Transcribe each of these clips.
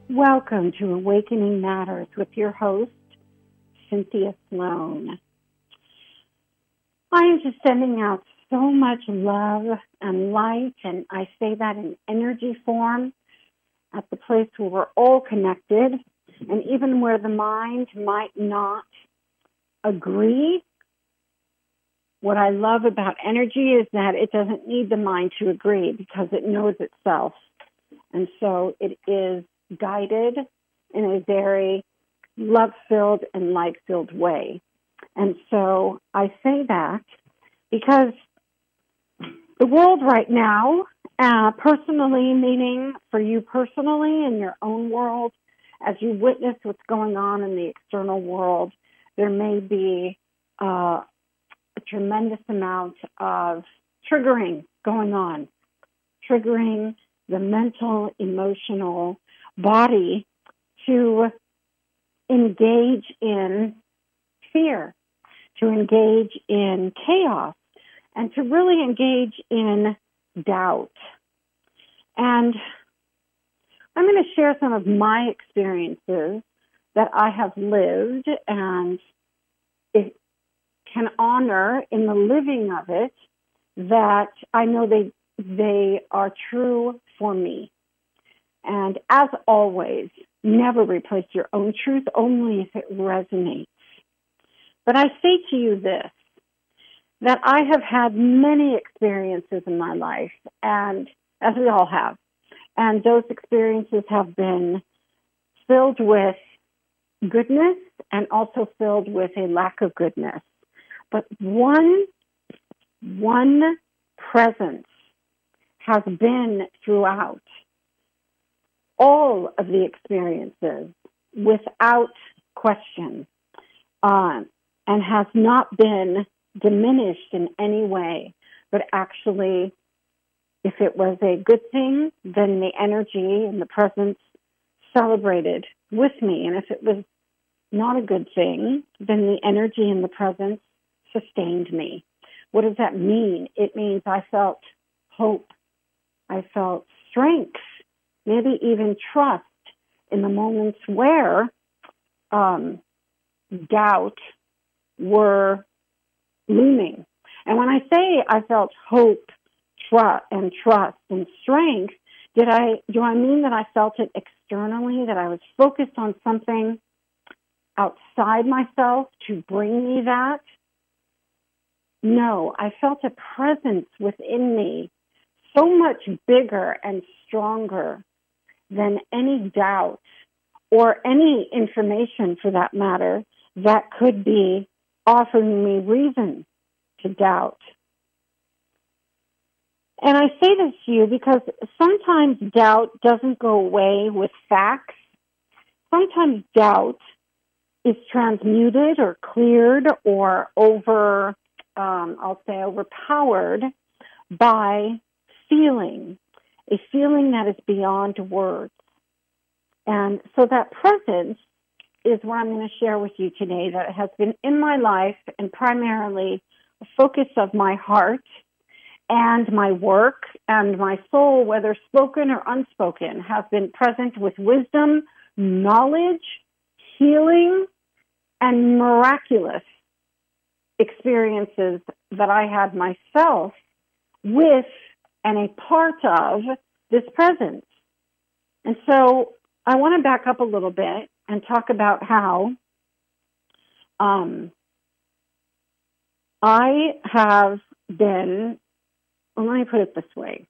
Welcome to Awakening Matters with your host, Cynthia Sloan. I am just sending out so much love and light, and I say that in energy form at the place where we're all connected, and even where the mind might not agree. What I love about energy is that it doesn't need the mind to agree because it knows itself. And so it is guided in a very love-filled and light-filled way. And so I say that because the world right now, personally, meaning for you personally in your own world, as you witness what's going on in the external world, there may be a tremendous amount of triggering going on, triggering the mental, emotional body to engage in fear, to engage in chaos, and to really engage in doubt. And I'm going to share some of my experiences that I have lived, and it can honor in the living of it that I know they are true for me. And as always, never replace your own truth, only if it resonates. But I say to you this, that I have had many experiences in my life, and as we all have, and those experiences have been filled with goodness and also filled with a lack of goodness. But one presence has been throughout all of the experiences without question, and has not been diminished in any way, but actually, if it was a good thing, then the energy and the presence celebrated with me. And if it was not a good thing, then the energy and the presence sustained me. What does that mean? It means I felt hope. I felt strength, maybe even trust in the moments where doubt were looming. And when I say I felt hope, trust and strength, do I mean that I felt it externally, that I was focused on something outside myself to bring me that? No, I felt a presence within me so much bigger and stronger than any doubt or any information, for that matter, that could be offering me reason to doubt. And I say this to you because sometimes doubt doesn't go away with facts. Sometimes doubt is transmuted or cleared or overpowered by feeling, a feeling that is beyond words. And so that presence is what I'm going to share with you today, that has been in my life and primarily a focus of my heart and my work and my soul, whether spoken or unspoken, has been present with wisdom, knowledge, healing, and miraculous experiences that I had myself with and a part of this presence. And so I want to back up a little bit and talk about how I have been, well, let me put it this way.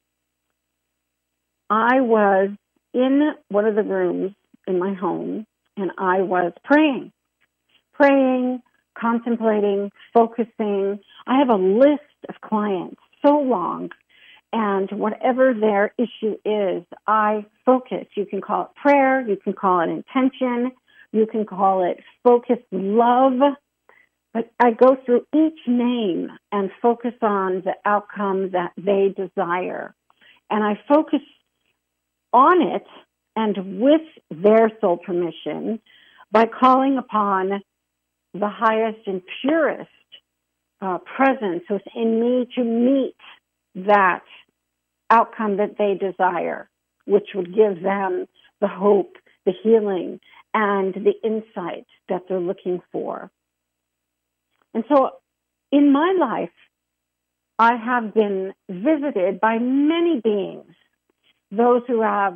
I was in one of the rooms in my home, and I was praying, contemplating, focusing. I have a list of clients so long, and whatever their issue is, I focus. You can call it prayer, you can call it intention, you can call it focused love, but I go through each name and focus on the outcome that they desire. And I focus on it and with their sole permission by calling upon the highest and purest presence within me to meet that outcome that they desire, which would give them the hope the healing and the insight that they're looking for. And so in my life, I have been visited by many beings, those who have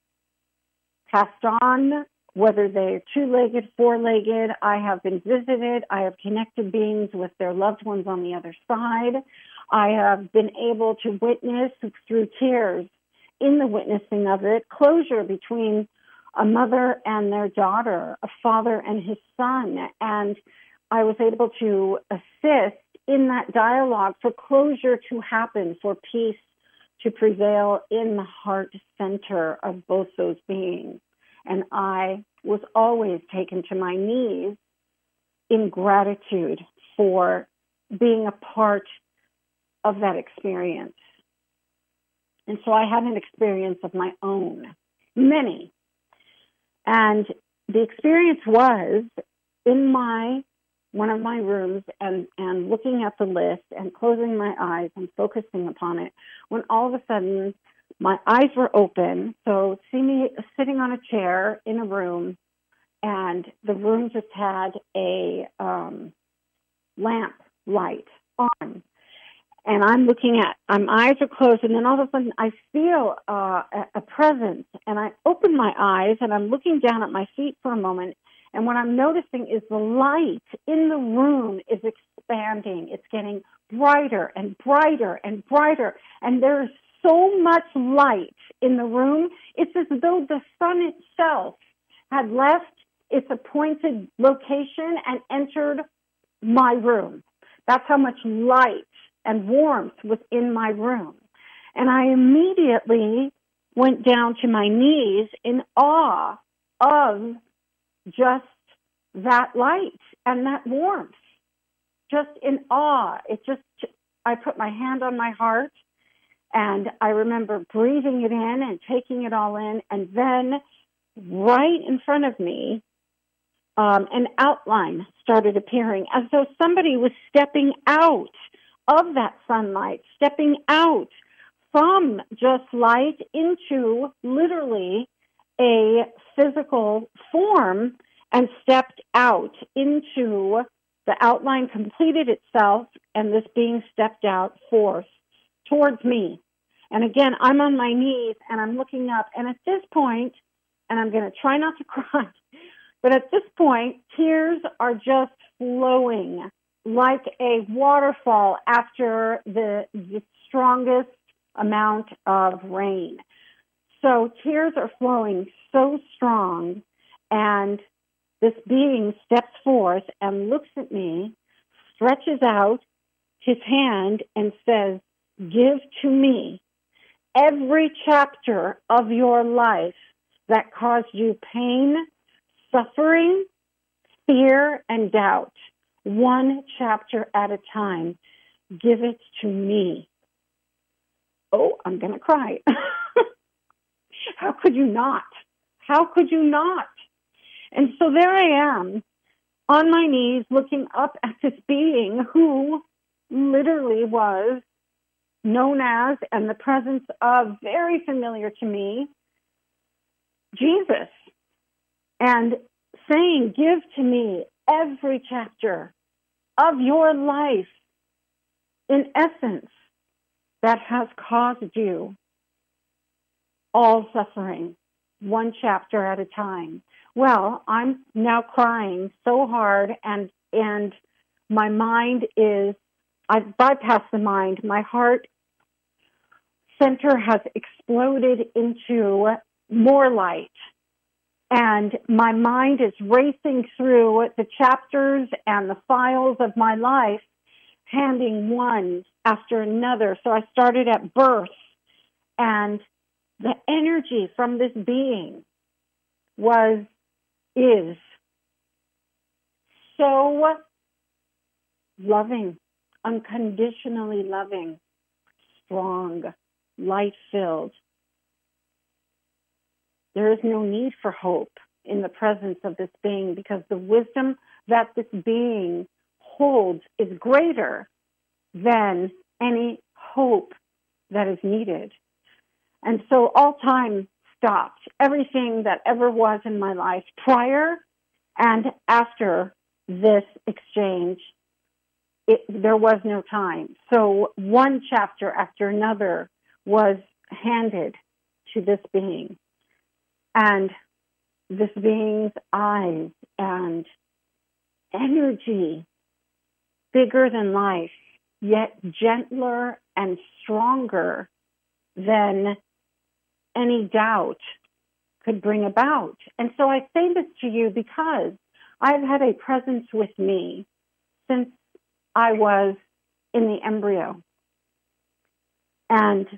passed on, whether they're two-legged, four-legged. I have been visited. I have connected beings with their loved ones on the other side. I have been able to witness through tears in the witnessing of it, closure between a mother and their daughter, a father and his son. And I was able to assist in that dialogue for closure to happen, for peace to prevail in the heart center of both those beings. And I was always taken to my knees in gratitude for being a part of that experience. And so I had an experience of my own, many. And the experience was in one of my rooms and looking at the list and closing my eyes and focusing upon it, when all of a sudden my eyes were open. So see me sitting on a chair in a room, and the room just had a lamp light on. And I'm looking my eyes are closed, and then all of a sudden I feel a presence, and I open my eyes, and I'm looking down at my feet for a moment, and what I'm noticing is the light in the room is expanding. It's getting brighter and brighter and brighter, and there's so much light in the room. It's as though the sun itself had left its appointed location and entered my room. That's how much light and warmth was in my room. And I immediately went down to my knees in awe of just that light and that warmth. Just in awe. I put my hand on my heart, and I remember breathing it in and taking it all in, and then right in front of me, an outline started appearing as though somebody was stepping out of that sunlight, stepping out from just light into literally a physical form, and stepped out into the outline, completed itself, and this being stepped out forth towards me. And again, I'm on my knees and I'm looking up, and at this point, and I'm going to try not to cry, but at this point, tears are just flowing like a waterfall after the strongest amount of rain. So tears are flowing so strong, and this being steps forth and looks at me, stretches out his hand and says, "Give to me every chapter of your life that caused you pain, suffering, fear, and doubt. One chapter at a time. Give it to me." Oh, I'm going to cry. How could you not? How could you not? And so there I am on my knees looking up at this being who literally was known as, and the presence of, very familiar to me, Jesus. And saying, "Give to me every chapter of your life, in essence, that has caused you all suffering, one chapter at a time." Well, I'm now crying so hard, and my mind is, I've bypassed the mind. My heart center has exploded into more light, and my mind is racing through the chapters and the files of my life, handing one after another. So I started at birth, and the energy from this being is so loving, unconditionally loving, strong, light-filled. There is no need for hope in the presence of this being, because the wisdom that this being holds is greater than any hope that is needed. And so all time stopped. Everything that ever was in my life prior and after this exchange, there was no time. So one chapter after another was handed to this being. And this being's eyes and energy, bigger than life, yet gentler and stronger than any doubt could bring about. And so I say this to you because I've had a presence with me since I was in the embryo. And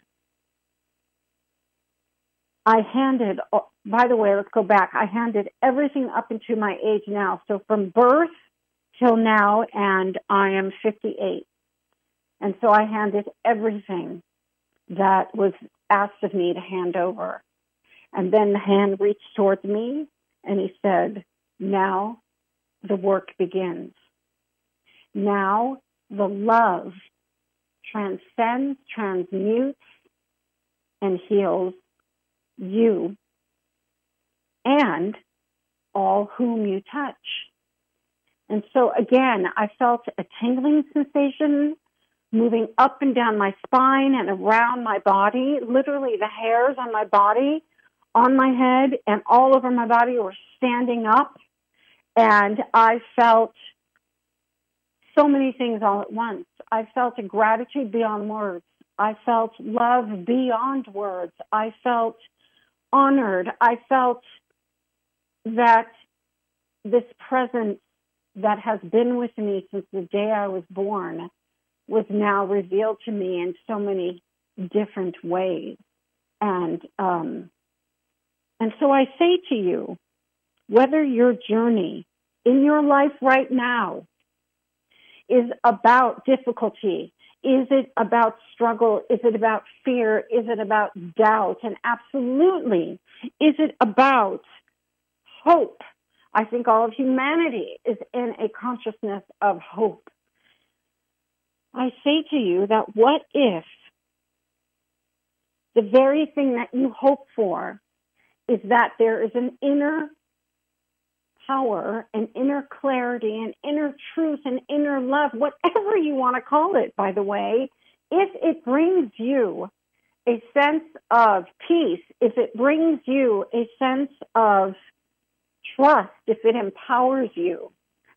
I handed, by the way, let's go back. I handed everything up into my age now. So from birth till now, and I am 58. And so I handed everything that was asked of me to hand over. And then the hand reached towards me and he said, now the work begins. Now the love transcends, transmutes, and heals you and all whom you touch. And so again, I felt a tingling sensation moving up and down my spine and around my body. Literally the hairs on my body, on my head, and all over my body were standing up. And I felt so many things all at once. I felt a gratitude beyond words. I felt love beyond words. I felt honored. I felt that this presence that has been with me since the day I was born was now revealed to me in so many different ways. And so I say to you, whether your journey in your life right now is about difficulty, is it about struggle, is it about fear, is it about doubt, and absolutely, is it about hope? I think all of humanity is in a consciousness of hope. I say to you that what if the very thing that you hope for is that there is an inner power, an inner clarity, an inner truth, an inner love, whatever you want to call it, by the way, if it brings you a sense of peace, if it brings you a sense of trust, if it empowers you,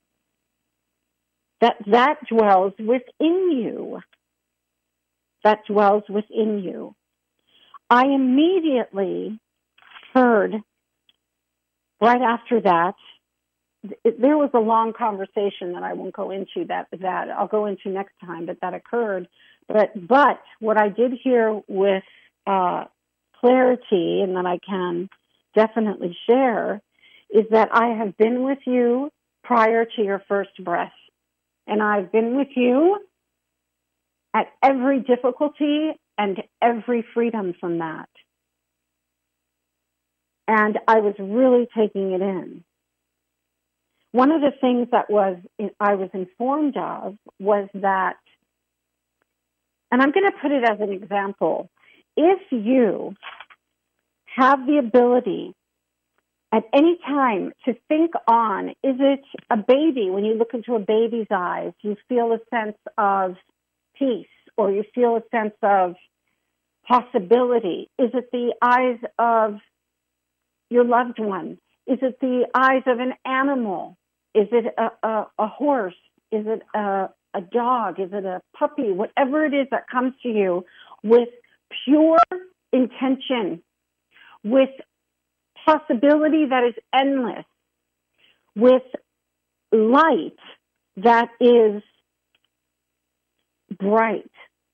that dwells within you. That dwells within you. I immediately heard, right after that, there was a long conversation that I won't go into that I'll go into next time, but that occurred. But what I did hear with clarity, and that I can definitely share, is that I have been with you prior to your first breath. And I've been with you at every difficulty and every freedom from that. And I was really taking it in. One of the things that I was informed of was that, and I'm going to put it as an example, if you have the ability at any time to think on, is it a baby? When you look into a baby's eyes, you feel a sense of peace, or you feel a sense of possibility. Is it the eyes of your loved one? Is it the eyes of an animal? Is it a horse? Is it a dog? Is it a puppy? Whatever it is that comes to you with pure intention, with possibility that is endless, with light that is bright,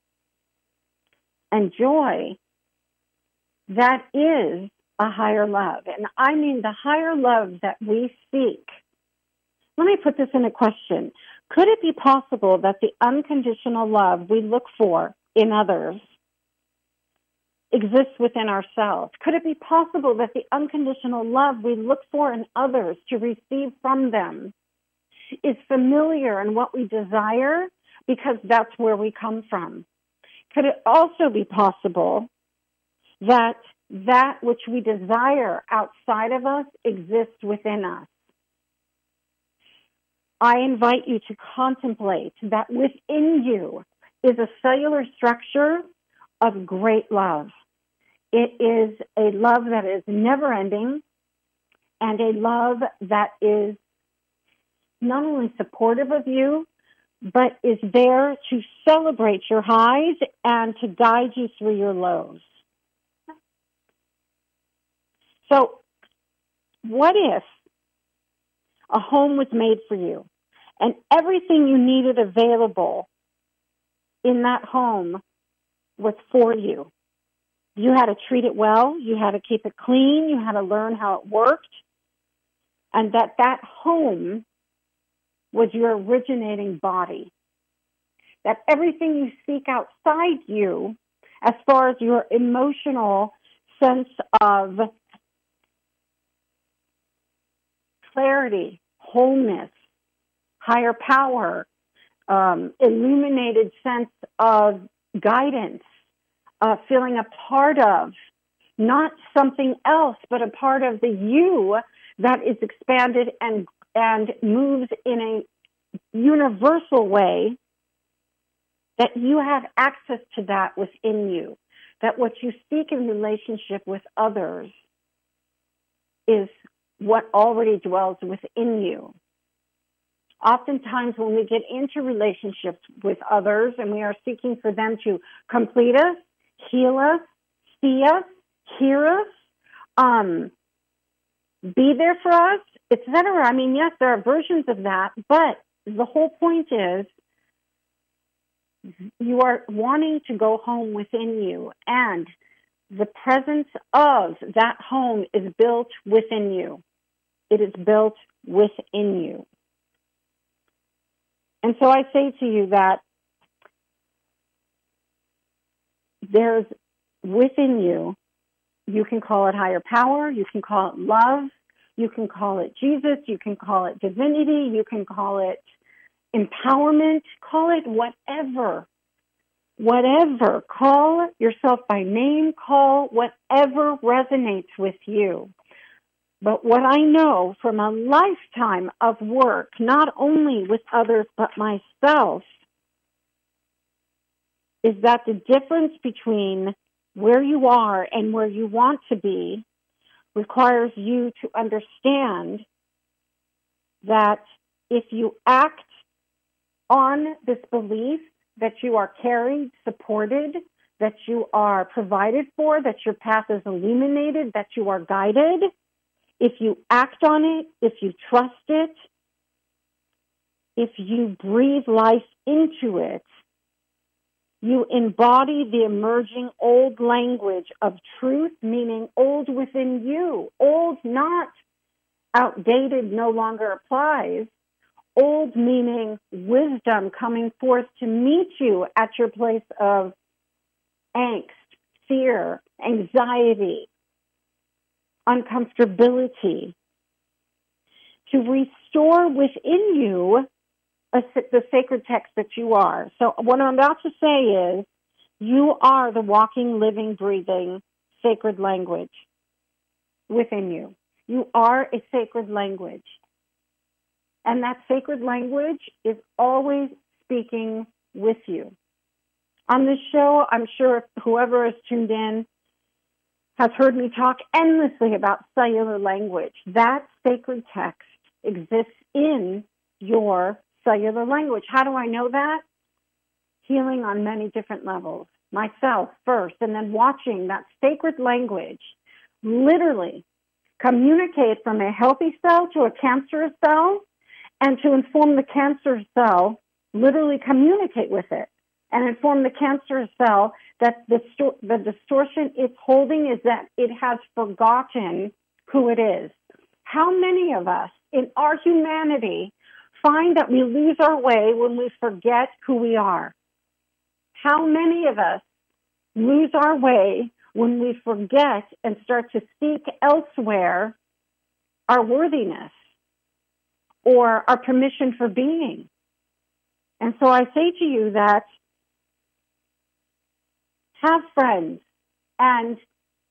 and joy that is a higher love. And I mean the higher love that we seek. Let me put this in a question. Could it be possible that the unconditional love we look for in others exists within ourselves? Could it be possible that the unconditional love we look for in others to receive from them is familiar in what we desire because that's where we come from? Could it also be possible that that which we desire outside of us exists within us. I invite you to contemplate that within you is a cellular structure of great love. It is a love that is never ending and a love that is not only supportive of you, but is there to celebrate your highs and to guide you through your lows. So, what if a home was made for you and everything you needed available in that home was for you? You had to treat it well, you had to keep it clean, you had to learn how it worked, and that home was your originating body. That everything you seek outside you, as far as your emotional sense of clarity, wholeness, higher power, illuminated sense of guidance, feeling a part of, not something else, but a part of the you that is expanded and moves in a universal way, that you have access to that within you, that what you seek in relationship with others is what already dwells within you. Oftentimes when we get into relationships with others and we are seeking for them to complete us, heal us, see us, hear us, be there for us, etc. I mean, yes, there are versions of that, but the whole point is you are wanting to go home within you, and the presence of that home is built within you. It is built within you. And so I say to you that there's within you, you can call it higher power, you can call it love, you can call it Jesus, you can call it divinity, you can call it empowerment, call it whatever. Whatever. Call yourself by name, call whatever resonates with you. But what I know from a lifetime of work, not only with others but myself, is that the difference between where you are and where you want to be requires you to understand that if you act on this belief that you are carried, supported, that you are provided for, that your path is illuminated, that you are guided, if you act on it, if you trust it, if you breathe life into it, you embody the emerging old language of truth, meaning old within you. Old, not outdated, no longer applies. Old meaning wisdom coming forth to meet you at your place of angst, fear, anxiety, uncomfortability, to restore within you the sacred text that you are. So what I'm about to say is, you are the walking, living, breathing sacred language within you. You are a sacred language. And that sacred language is always speaking with you. On this show, I'm sure whoever has tuned in has heard me talk endlessly about cellular language. That sacred text exists in your cellular language. How do I know that? Healing on many different levels. Myself first, and then watching that sacred language literally communicate from a healthy cell to a cancerous cell, and to inform the cancer cell, literally communicate with it, and inform the cancer cell that the distortion it's holding is that it has forgotten who it is. How many of us in our humanity find that we lose our way when we forget who we are? How many of us lose our way when we forget and start to seek elsewhere our worthiness or our permission for being? And so I say to you that have friends and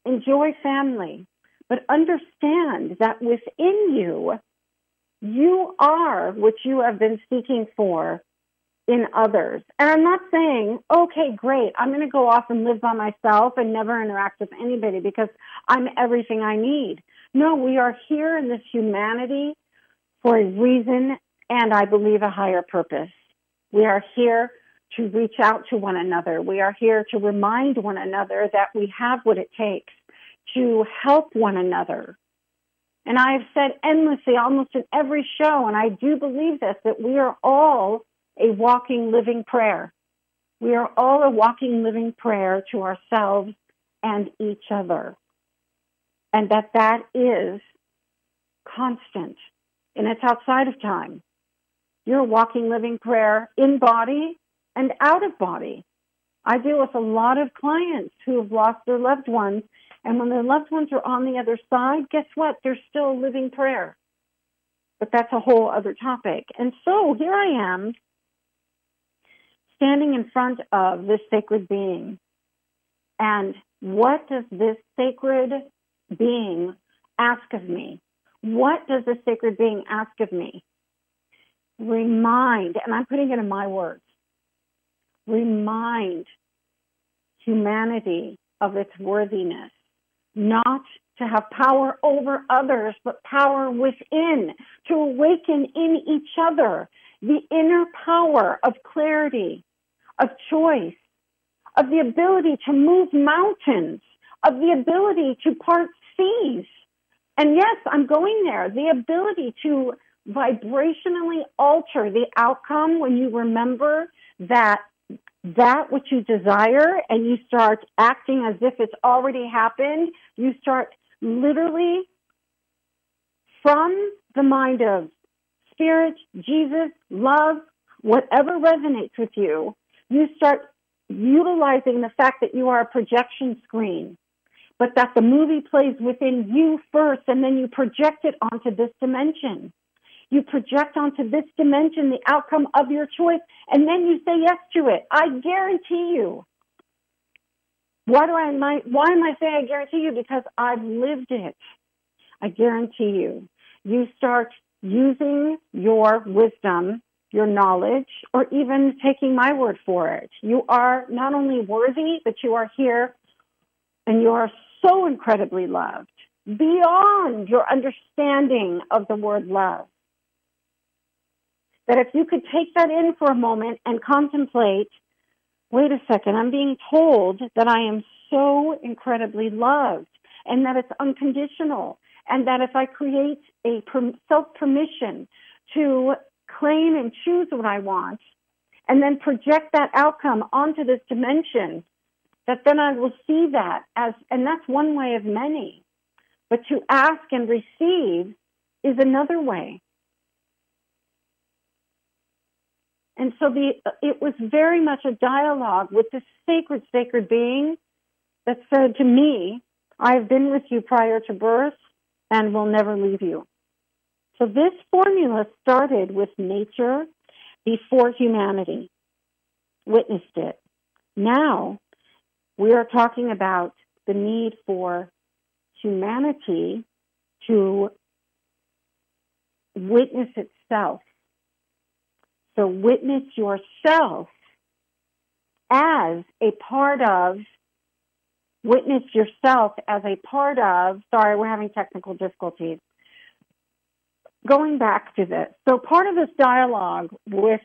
enjoy family, but understand that within you, you are what you have been seeking for in others. And I'm not saying, okay, great, I'm going to go off and live by myself and never interact with anybody because I'm everything I need. No, we are here in this humanity for a reason and I believe a higher purpose. We are here to reach out to one another. We are here to remind one another that we have what it takes to help one another. And I have said endlessly, almost in every show, and I do believe this, that we are all a walking, living prayer. We are all a walking, living prayer to ourselves and each other. And that is constant, and it's outside of time. You're a walking, living prayer in body and out of body. I deal with a lot of clients who have lost their loved ones, and when their loved ones are on the other side, guess what? They're still a living prayer. But that's a whole other topic. And so here I am, standing in front of this sacred being. And what does this sacred being ask of me? What does this sacred being ask of me? Remind, and I'm putting it in my words, remind humanity of its worthiness, not to have power over others, but power within, to awaken in each other the inner power of clarity, of choice, of the ability to move mountains, of the ability to part seas. And yes, I'm going there, the ability to vibrationally alter the outcome when you remember that which you desire and you start acting as if it's already happened. You start literally from the mind of spirit, Jesus, love, whatever resonates with you, you start utilizing the fact that you are a projection screen, but that the movie plays within you first and then you project it onto this dimension. You project onto this dimension the outcome of your choice, and then you say yes to it. I guarantee you. Why am I saying I guarantee you? Because I've lived it. I guarantee you. You start using your wisdom, your knowledge, or even taking my word for it. You are not only worthy, but you are here, and you are so incredibly loved, beyond your understanding of the word love. That if you could take that in for a moment and contemplate, wait a second, I'm being told that I am so incredibly loved and that it's unconditional, and that if I create a self-permission to claim and choose what I want and then project that outcome onto this dimension, that then I will see that as, and that's one way of many, but to ask and receive is another way. And so it was very much a dialogue with this sacred being that said to me, I have been with you prior to birth and will never leave you. So this formula started with nature before humanity witnessed it. Now we are talking about the need for humanity to witness itself. So witness yourself as a part of, sorry, we're having technical difficulties. Going back to this. So part of this dialogue with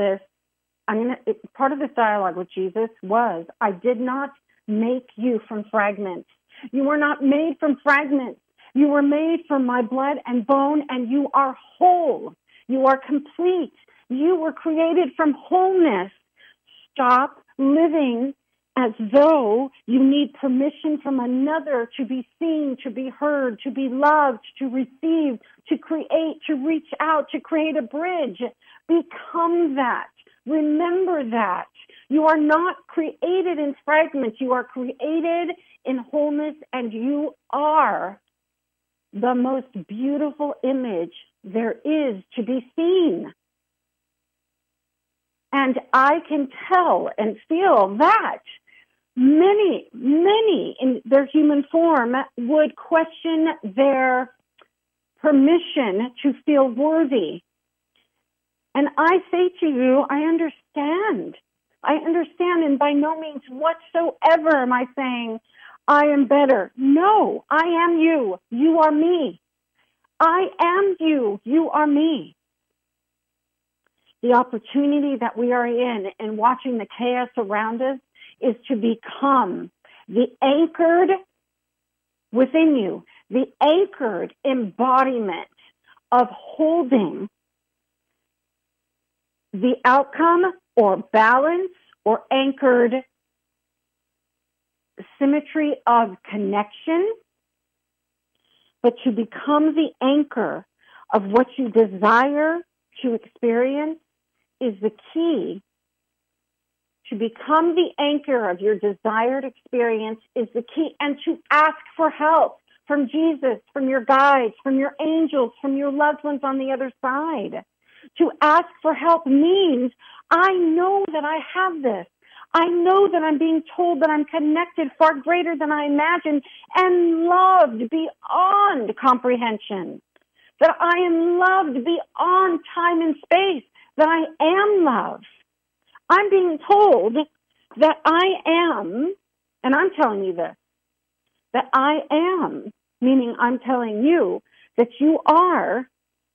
Jesus was, I did not make you from fragments. You were not made from fragments. You were made from my blood and bone, and you are whole. You are complete. You were created from wholeness. Stop living as though you need permission from another to be seen, to be heard, to be loved, to receive, to create, to reach out, to create a bridge. Become that. Remember that. You are not created in fragments. You are created in wholeness, and you are the most beautiful image there is to be seen. And I can tell and feel that many in their human form would question their permission to feel worthy. And I say to you, I understand. And by no means whatsoever am I saying I am better. No, I am you. You are me. I am you. You are me. The opportunity that we are in and watching the chaos around us is to become the anchored within you, the anchored embodiment of holding the outcome or balance or anchored symmetry of connection, but to become the anchor of what you desire to experience is the key. To become the anchor of your desired experience is the key, and to ask for help from Jesus, from your guides, from your angels, from your loved ones on the other side. To ask for help means I know that I have this. I know that I'm being told that I'm connected far greater than I imagined and loved beyond comprehension. That I am loved beyond time and space. That I am love. I'm being told that I am, and I'm telling you this, that I am, meaning I'm telling you that you are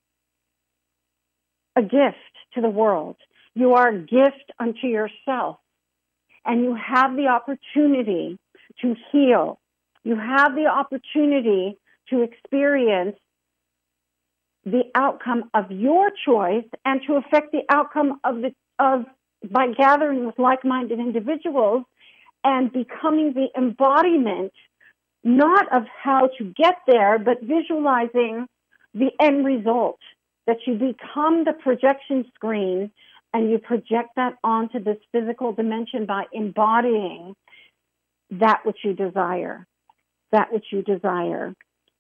a gift to the world. You are a gift unto yourself. And you have the opportunity to heal. You have the opportunity to experience the outcome of your choice and to affect the outcome by gathering with like-minded individuals and becoming the embodiment, not of how to get there, but visualizing the end result, that you become the projection screen and you project that onto this physical dimension by embodying that which you desire, that which you desire.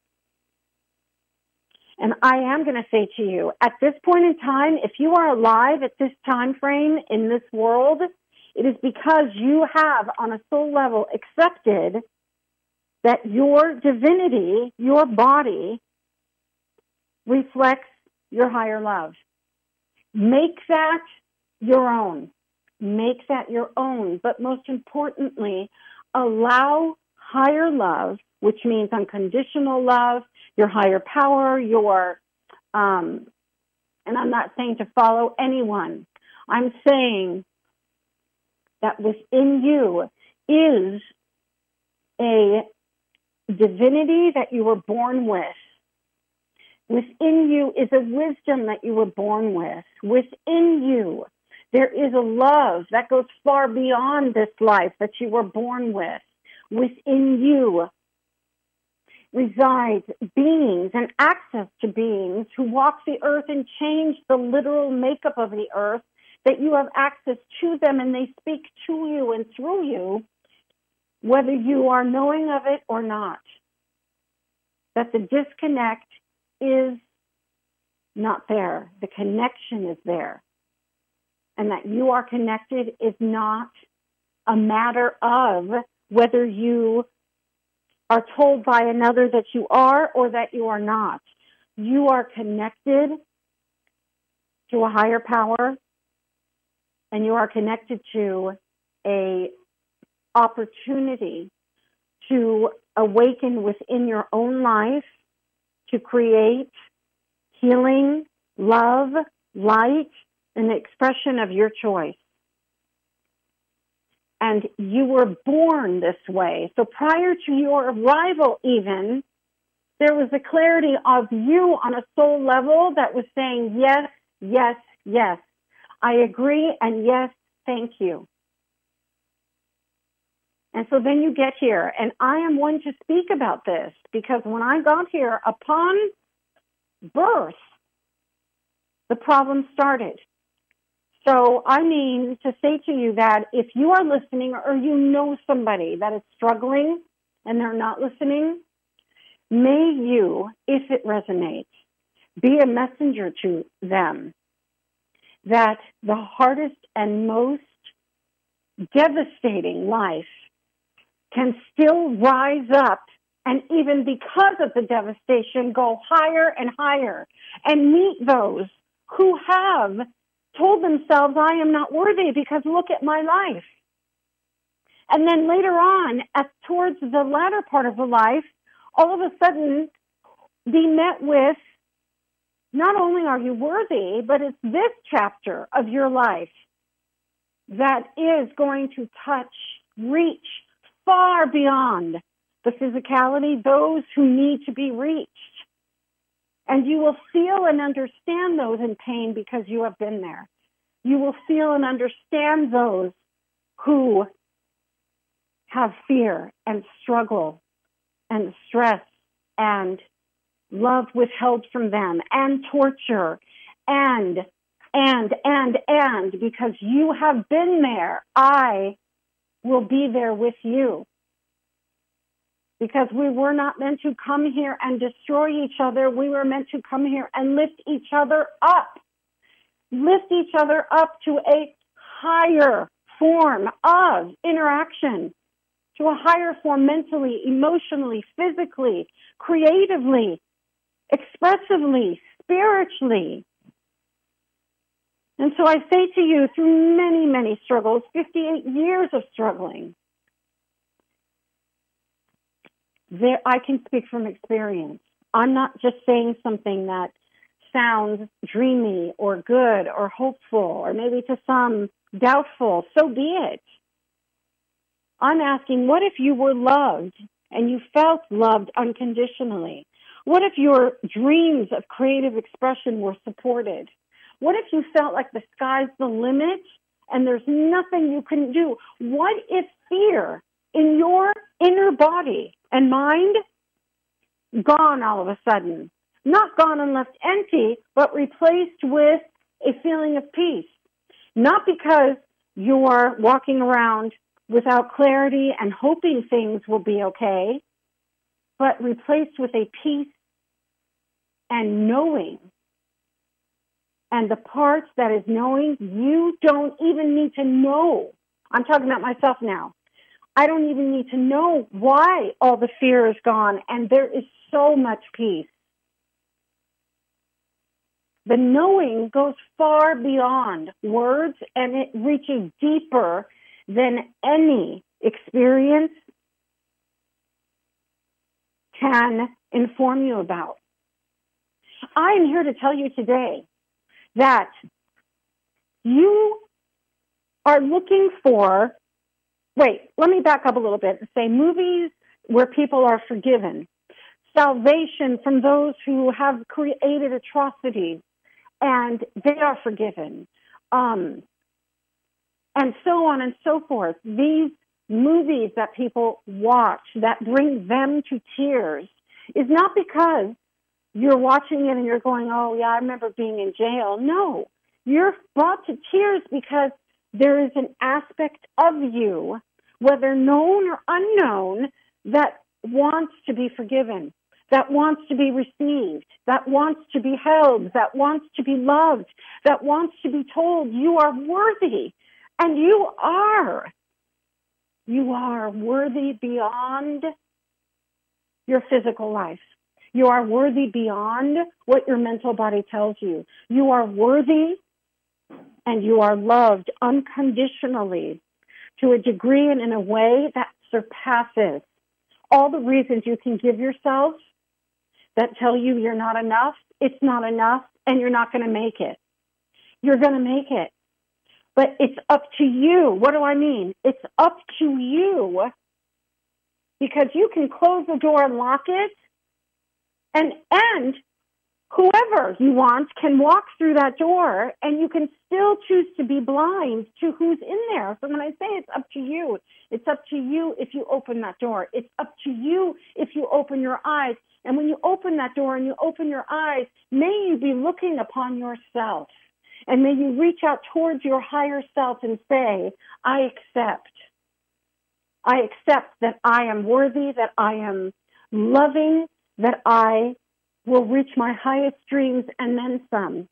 And I am going to say to you, at this point in time, if you are alive at this time frame in this world, it is because you have, on a soul level, accepted that your divinity, your body, reflects your higher love. Make that your own. Make that your own. But most importantly, allow higher love, which means unconditional love, your higher power, and I'm not saying to follow anyone. I'm saying that within you is a divinity that you were born with. Within you is a wisdom that you were born with. Within you, there is a love that goes far beyond this life that you were born with. Within you resides beings and access to beings who walk the earth and change the literal makeup of the earth, that you have access to them and they speak to you and through you, whether you are knowing of it or not. That the disconnect is not there. The connection is there. And that you are connected is not a matter of whether you are told by another that you are or that you are not. You are connected to a higher power, and you are connected to a opportunity to awaken within your own life, to create healing, love, light, and the expression of your choice. And you were born this way. So prior to your arrival even, there was a clarity of you on a soul level that was saying, yes, yes, yes. I agree, and yes, thank you. And so then you get here, and I am one to speak about this, because when I got here, upon birth, the problem started. So I mean to say to you that if you are listening or you know somebody that is struggling and they're not listening, may you, if it resonates, be a messenger to them that the hardest and most devastating life can still rise up and even because of the devastation, go higher and higher and meet those who have told themselves, I am not worthy because look at my life. And then later on, towards the latter part of the life, all of a sudden, be met with, not only are you worthy, but it's this chapter of your life that is going to reach far beyond the physicality, those who need to be reached. And you will feel and understand those in pain because you have been there. You will feel and understand those who have fear and struggle and stress and love withheld from them and torture and because you have been there, I will be there with you. Because we were not meant to come here and destroy each other. We were meant to come here and lift each other up. Lift each other up to a higher form of interaction, to a higher form mentally, emotionally, physically, creatively, expressively, spiritually. And so I say to you, through many, many struggles, 58 years of struggling, I can speak from experience. I'm not just saying something that sounds dreamy or good or hopeful or maybe to some doubtful. So be it. I'm asking, what if you were loved and you felt loved unconditionally? What if your dreams of creative expression were supported? What if you felt like the sky's the limit and there's nothing you can do? What if fear in your inner body and mind gone all of a sudden? Not gone and left empty, but replaced with a feeling of peace. Not because you're walking around without clarity and hoping things will be okay, but replaced with a peace and knowing. And the part that is knowing, you don't even need to know. I'm talking about myself now. I don't even need to know why all the fear is gone, and there is so much peace. The knowing goes far beyond words, and it reaches deeper than any experience can inform you about. I am here to tell you today that you are looking for, let me back up a little bit and say movies where people are forgiven, salvation from those who have created atrocities and they are forgiven, and so on and so forth. These movies that people watch that bring them to tears is not because you're watching it and you're going, oh, yeah, I remember being in jail. No, you're brought to tears because there is an aspect of you, whether known or unknown, that wants to be forgiven, that wants to be received, that wants to be held, that wants to be loved, that wants to be told you are worthy. And you are. You are worthy beyond your physical life. You are worthy beyond what your mental body tells you. You are worthy and you are loved unconditionally to a degree and in a way that surpasses all the reasons you can give yourself that tell you you're not enough, it's not enough, and you're not going to make it. You're going to make it. But it's up to you. What do I mean? It's up to you because you can close the door and lock it, and whoever you want can walk through that door, and you can still choose to be blind to who's in there. So when I say it's up to you, it's up to you if you open that door. It's up to you if you open your eyes. And when you open that door and you open your eyes, may you be looking upon yourself. And may you reach out towards your higher self and say, I accept. I accept that I am worthy, that I am loving, that I will reach my highest dreams and then some.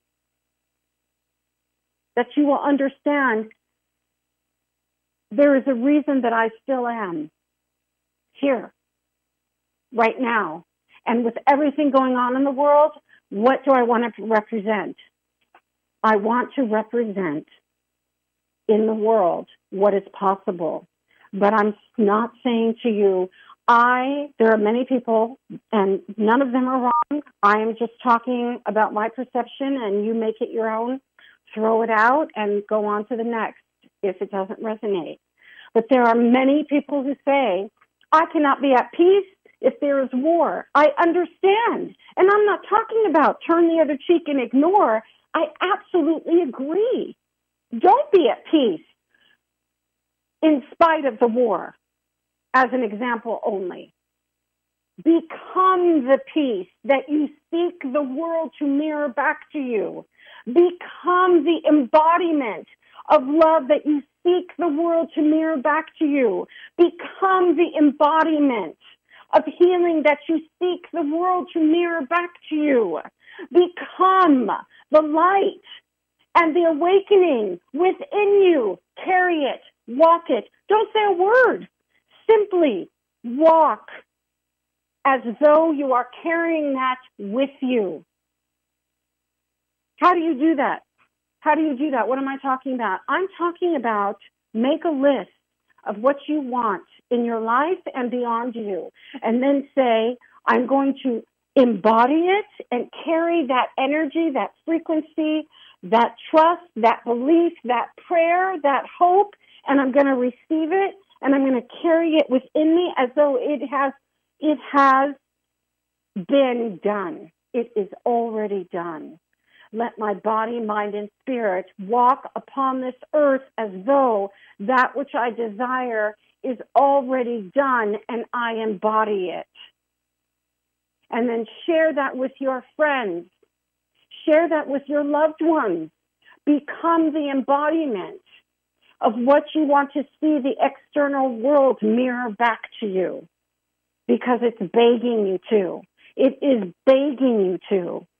That you will understand there is a reason that I still am. here, right now. And with everything going on in the world, what do I want to represent? I want to represent in the world what is possible. But I'm not saying to you, there are many people, and none of them are wrong. I am just talking about my perception, and you make it your own. Throw it out and go on to the next if it doesn't resonate. But there are many people who say, I cannot be at peace if there is war. I understand. And I'm not talking about turn the other cheek and ignore. I absolutely agree. Don't be at peace in spite of the war, as an example only. Become the peace that you seek the world to mirror back to you. Become the embodiment of love that you seek the world to mirror back to you. Become the embodiment of healing that you seek the world to mirror back to you. Become the light and the awakening within you. Carry it, walk it. Don't say a word. Simply walk as though you are carrying that with you. How do you do that? How do you do that? What am I talking about? I'm talking about make a list of what you want in your life and beyond you. And then say, I'm going to embody it and carry that energy, that frequency, that trust, that belief, that prayer, that hope, and I'm going to receive it, and I'm going to carry it within me as though it has been done. It is already done. Let my body, mind, and spirit walk upon this earth as though that which I desire is already done and I embody it. And then share that with your friends. Share that with your loved ones. Become the embodiment of what you want to see the external world mirror back to you. Because it's begging you to. It is begging you to.